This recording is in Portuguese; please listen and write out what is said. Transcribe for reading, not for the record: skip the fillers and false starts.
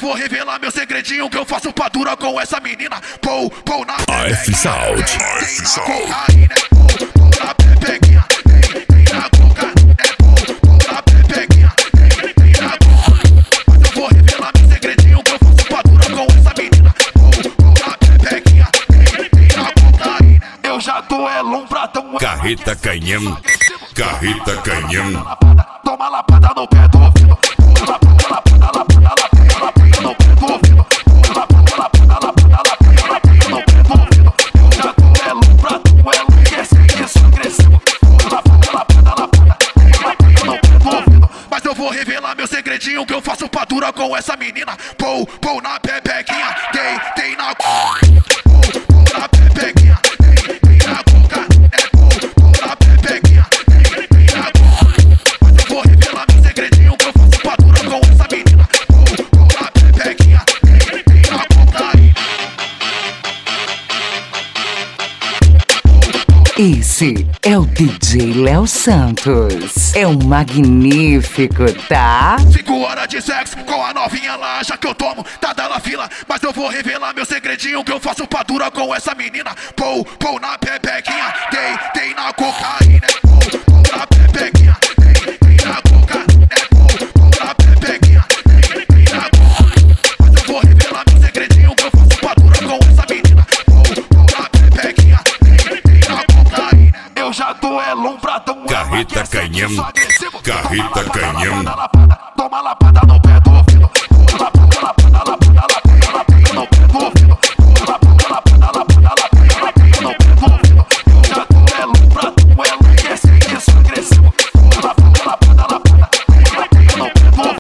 vou revelar meu segredinho que eu faço pra dura com essa menina. Pou, pou na AF Sound. tem na cocaína, pou na pepequinha. Tem na cocaína, pou na pepequinha. Tem na cocaína. Mas eu vou revelar meu segredinho que eu faço pra dura com essa menina. Pou na pepequinha. Tem na cocaína. Eu já tô um pratão. Carreta Canhão. Carreta Canhão. Toma lapada no pé do ouvido. Mas eu vou revelar meu segredinho que eu faço pra dura com essa menina. Pou, pou na pepequinha. Tem na pou na pepequinha. Tem na coca. Pou na pepequinha. Tem na coca. Mas eu vou revelar meu segredinho que eu faço pra dura com essa menina. Pou na pepequinha. Tem na cocaína. Esse é o DJ Léo Santos. É um magnífico, tá? 5 horas de sexo com a novinha lá, já que eu tomo, tá dando fila. Mas eu vou revelar meu segredinho que eu faço pra dura com essa menina. Pou, pou na pepequinha. Tem na cocaína. Pou na pepequinha. Tem na cocaína. Pou na pepequinha. Tem na cocaína. Mas eu vou revelar meu segredinho que eu faço pra dura com essa menina. Pou na pepequinha. Tem na cocaína. Eu já tô um pratão. Carreta Canhão. Carreta Canhão.